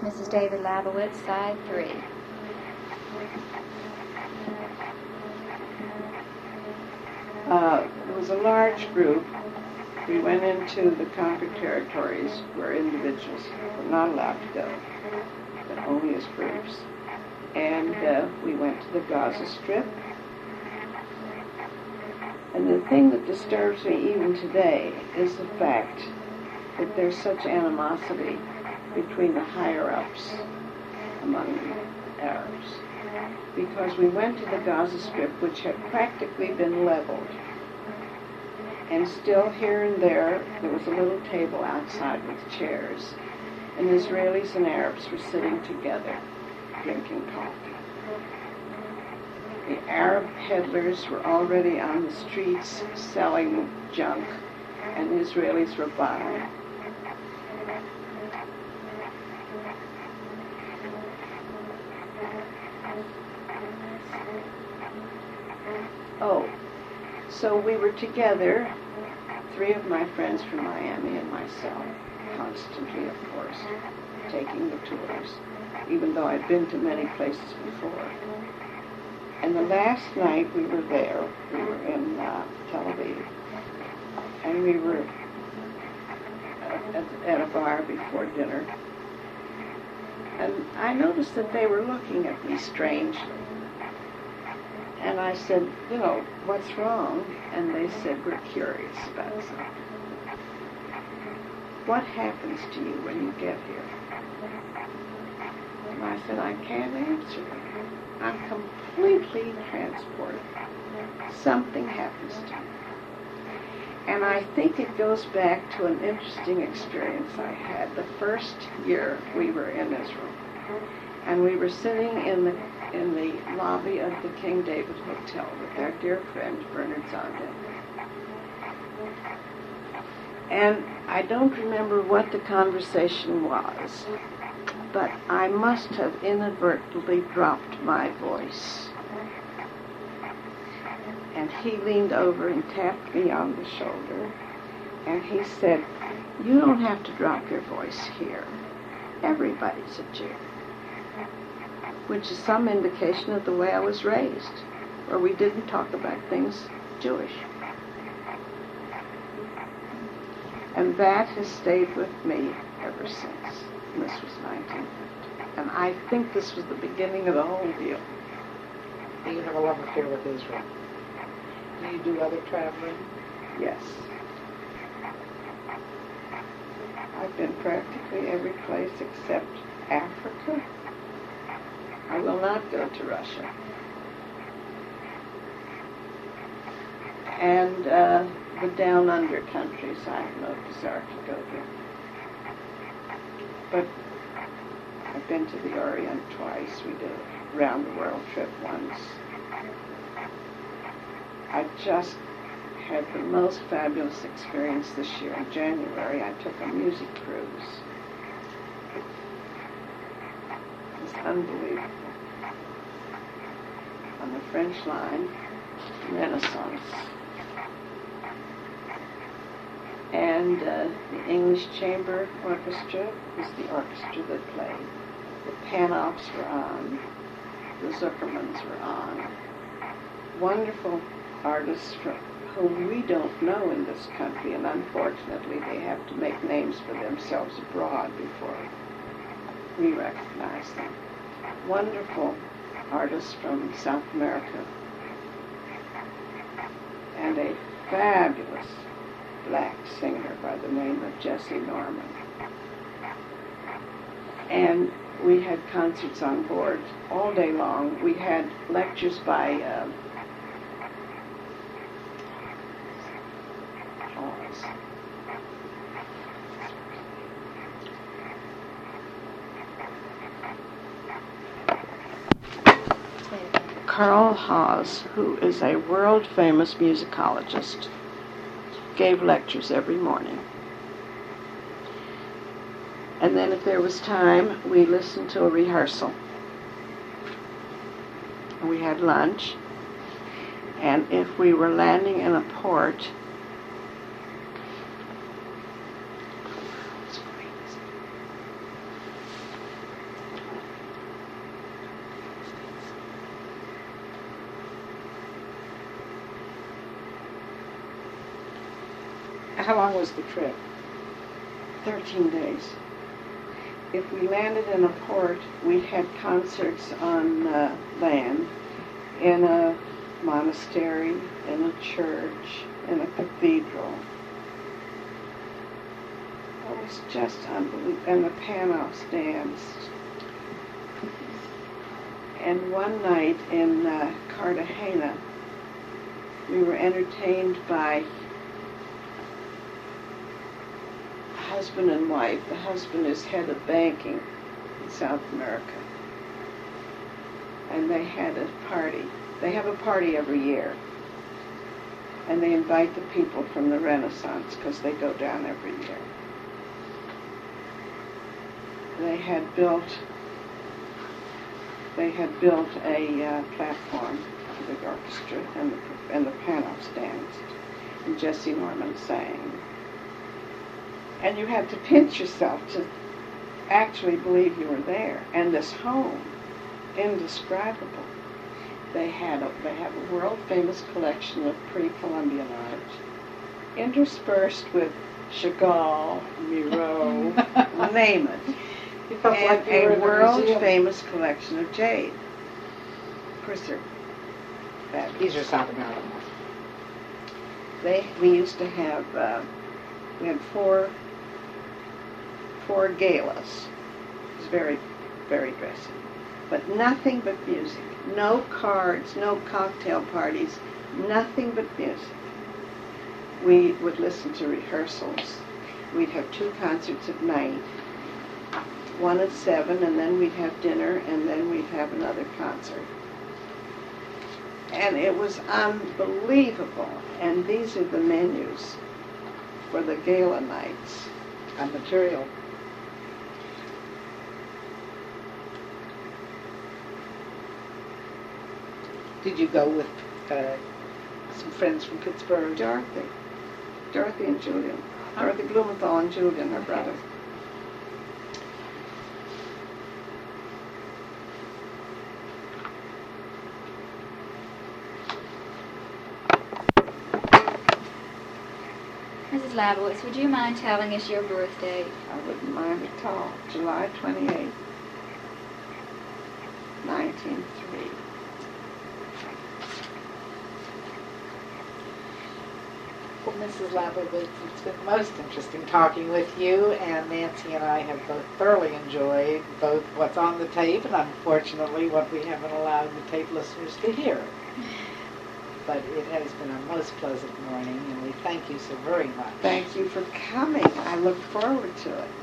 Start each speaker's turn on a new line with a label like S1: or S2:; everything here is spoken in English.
S1: Mrs. David Labowitz, side 3.
S2: It was a large group. We went into the conquered territories where individuals were not allowed to go, but only as groups. And we went to the Gaza Strip. And the thing that disturbs me even today is the fact that there's such animosity between the higher-ups among the Arabs. Because we went to the Gaza Strip, which had practically been leveled. And still here and there was a little table outside with chairs. And Israelis and Arabs were sitting together, drinking coffee. The Arab peddlers were already on the streets selling junk, and the Israelis were buying. Oh, so we were together, 3 of my friends from Miami and myself, constantly, of course, taking the tours, even though I'd been to many places before. And the last night we were there, we were in Tel Aviv, and we were at a bar before dinner. And I noticed that they were looking at me strangely. And I said, you know, what's wrong? And they said, we're curious about something. What happens to you when you get here? And I said, I can't answer you. I'm completely transported. Something happens to me. And I think it goes back to an interesting experience I had the first year we were in Israel. And we were sitting in the lobby of the King David Hotel with our dear friend Bernard Zondek. And I don't remember what the conversation was, but I must have inadvertently dropped my voice. And he leaned over and tapped me on the shoulder, and he said, you don't have to drop your voice here. Everybody's a Jew. Which is some indication of the way I was raised, where we didn't talk about things Jewish. And that has stayed with me ever since. And this was 1950. And I think this was the beginning of the whole deal.
S3: You have a love affair with Israel. Do you do other traveling?
S2: Yes. I've been practically every place except Africa. I will not go to Russia. And the down under countries, I have no desire to go there. But I've been to the Orient twice. We did a round the world trip once. I just had the most fabulous experience this year. In January, I took a music cruise. It was unbelievable. On the French line, Renaissance. And the English Chamber Orchestra was the orchestra that played. The Panoffs were on. The Zuckermans were on. Wonderful artists whom we don't know in this country, and unfortunately they have to make names for themselves abroad before we recognize them. Wonderful artists from South America, and a fabulous black singer by the name of Jesse Norman. And we had concerts on board all day long. We had lectures by Karl Haas, who is a world-famous musicologist, gave lectures every morning. And then if there was time, we listened to a rehearsal. We had lunch, and if we were landing in a port,
S3: How long was the trip?
S2: 13 days. If we landed in a port, we had concerts on land, in a monastery, in a church, in a cathedral. It was just unbelievable. And the Panos danced. And one night in Cartagena, we were entertained by husband and wife. The husband is head of banking in South America. And they had a party. They have a party every year. And they invite the people from the Renaissance because they go down every year. They had built a platform for the orchestra, and the Panos danced, and Jesse Norman sang. And you had to pinch yourself to actually believe you were there. And this home, indescribable. They have a world-famous collection of pre-Columbian art, interspersed with Chagall, Miro, name it.
S3: You felt
S2: And
S3: like you were
S2: a
S3: in a museum.
S2: world-famous collection of jade. Of course, they're fabulous.
S3: These are South American.
S2: We used to have, we had four galas. It was very, very dressy. But nothing but music. No cards, no cocktail parties, nothing but music. We would listen to rehearsals. We'd have 2 concerts at night. One at 7, and then we'd have dinner, and then we'd have another concert. And it was unbelievable. And these are the menus for the gala nights.
S3: And material. Did you go with some friends from Pittsburgh?
S2: Dorothy and Julian. Dorothy Blumenthal and Julian, her brother.
S1: Mrs. Labowitz, would you mind telling us your birth date?
S2: I wouldn't mind at all. July 28th, 1903.
S3: Well, Mrs. Labowitz, it's been most interesting talking with you, and Nancy and I have both thoroughly enjoyed both what's on the tape and unfortunately what we haven't allowed the tape listeners to hear. But it has been a most pleasant morning, and we thank you so very much.
S2: Thank you for coming. I look forward to it.